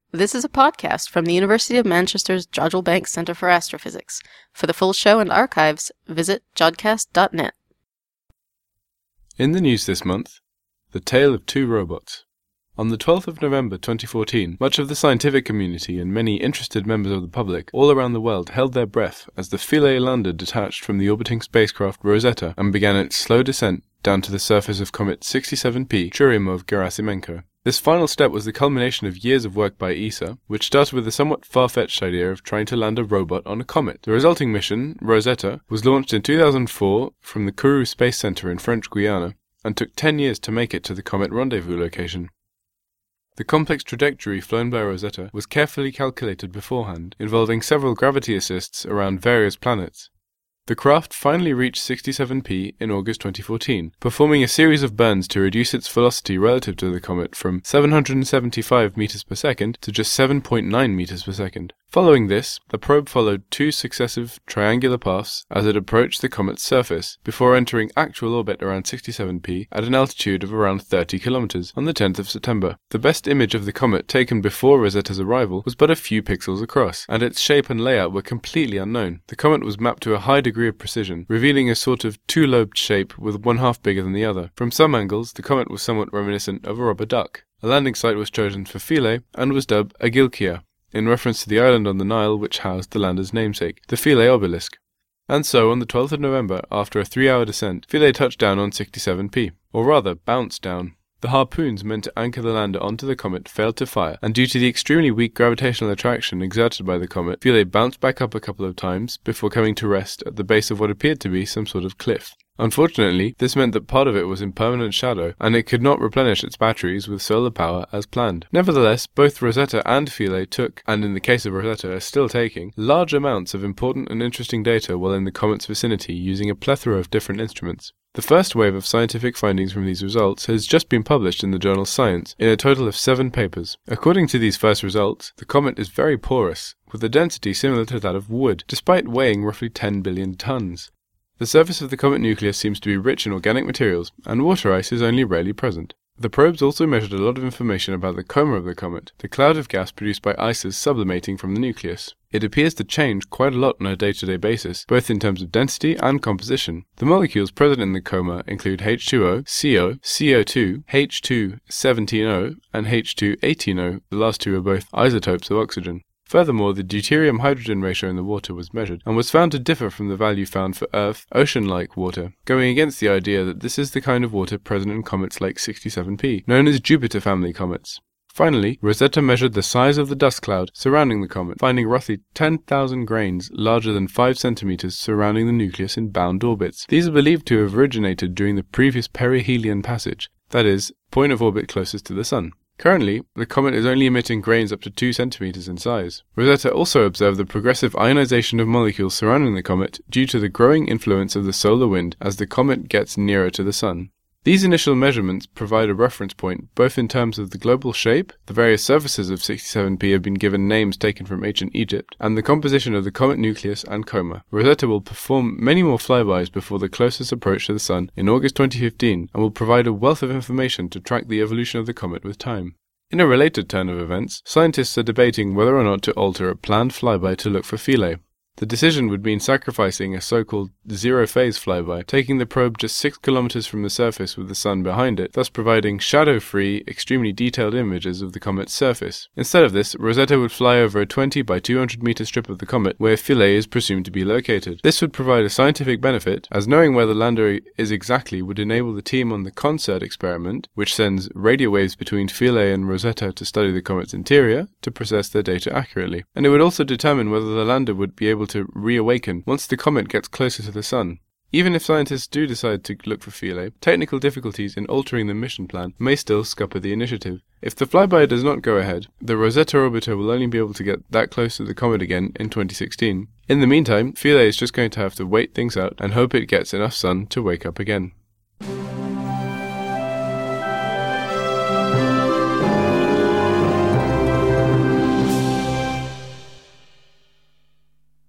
This is a podcast from the University of Manchester's Jodrell Banks Centre for Astrophysics. For the full show and archives, visit jodcast.net. In the news this month, the tale of two robots. On the 12th of November 2014, much of the scientific community and many interested members of the public all around the world held their breath as the Philae lander detached from the orbiting spacecraft Rosetta and began its slow descent down to the surface of comet 67P Churyumov-Gerasimenko. This final step was the culmination of years of work by ESA, which started with the somewhat far-fetched idea of trying to land a robot on a comet. The resulting mission, Rosetta, was launched in 2004 from the Kourou Space Center in French Guiana and took 10 years to make it to the comet rendezvous location. The complex trajectory flown by Rosetta was carefully calculated beforehand, involving several gravity assists around various planets. The craft finally reached 67P in August 2014, performing a series of burns to reduce its velocity relative to the comet from 775 meters per second to just 7.9 meters per second. Following this, the probe followed two successive triangular paths as it approached the comet's surface, before entering actual orbit around 67P at an altitude of around 30 kilometers on the 10th of September. The best image of the comet taken before Rosetta's arrival was but a few pixels across, and its shape and layout were completely unknown. The comet was mapped to a high degree of precision, revealing a sort of two-lobed shape with one half bigger than the other. From some angles, the comet was somewhat reminiscent of a rubber duck. A landing site was chosen for Philae and was dubbed Agilkia, in reference to the island on the Nile which housed the lander's namesake, the Philae obelisk. And so, on the 12th of November, after a 3-hour descent, Philae touched down on 67P, or rather, bounced down. The harpoons meant to anchor the lander onto the comet failed to fire, and due to the extremely weak gravitational attraction exerted by the comet, Philae bounced back up a couple of times before coming to rest at the base of what appeared to be some sort of cliff. Unfortunately, this meant that part of it was in permanent shadow, and it could not replenish its batteries with solar power as planned. Nevertheless, both Rosetta and Philae took, and in the case of Rosetta are still taking, large amounts of important and interesting data while in the comet's vicinity using a plethora of different instruments. The first wave of scientific findings from these results has just been published in the journal Science, in a total of 7 papers. According to these first results, the comet is very porous, with a density similar to that of wood, despite weighing roughly 10 billion tons. The surface of the comet nucleus seems to be rich in organic materials, and water ice is only rarely present. The probes also measured a lot of information about the coma of the comet, the cloud of gas produced by ices sublimating from the nucleus. It appears to change quite a lot on a day-to-day basis, both in terms of density and composition. The molecules present in the coma include H2O, CO, CO2, H217O, and H218O. The last two are both isotopes of oxygen. Furthermore, the deuterium-hydrogen ratio in the water was measured, and was found to differ from the value found for Earth ocean-like water, going against the idea that this is the kind of water present in comets like 67P, known as Jupiter family comets. Finally, Rosetta measured the size of the dust cloud surrounding the comet, finding roughly 10,000 grains larger than 5 centimeters surrounding the nucleus in bound orbits. These are believed to have originated during the previous perihelion passage, that is, point of orbit closest to the Sun. Currently, the comet is only emitting grains up to 2 centimeters in size. Rosetta also observed the progressive ionization of molecules surrounding the comet due to the growing influence of the solar wind as the comet gets nearer to the Sun. These initial measurements provide a reference point both in terms of the global shape, the various surfaces of 67P have been given names taken from ancient Egypt, and the composition of the comet nucleus and coma. Rosetta will perform many more flybys before the closest approach to the Sun in August 2015, and will provide a wealth of information to track the evolution of the comet with time. In a related turn of events, scientists are debating whether or not to alter a planned flyby to look for Philae. The decision would mean sacrificing a so-called zero-phase flyby, taking the probe just 6 kilometers from the surface with the Sun behind it, thus providing shadow-free, extremely detailed images of the comet's surface. Instead of this, Rosetta would fly over a 20 by 200 meter strip of the comet where Philae is presumed to be located. This would provide a scientific benefit, as knowing where the lander is exactly would enable the team on the CONSERT experiment, which sends radio waves between Philae and Rosetta to study the comet's interior, to process their data accurately. And it would also determine whether the lander would be able to reawaken once the comet gets closer to the Sun. Even if scientists do decide to look for Philae, technical difficulties in altering the mission plan may still scupper the initiative. If the flyby does not go ahead, the Rosetta orbiter will only be able to get that close to the comet again in 2016. In the meantime, Philae is just going to have to wait things out and hope it gets enough sun to wake up again.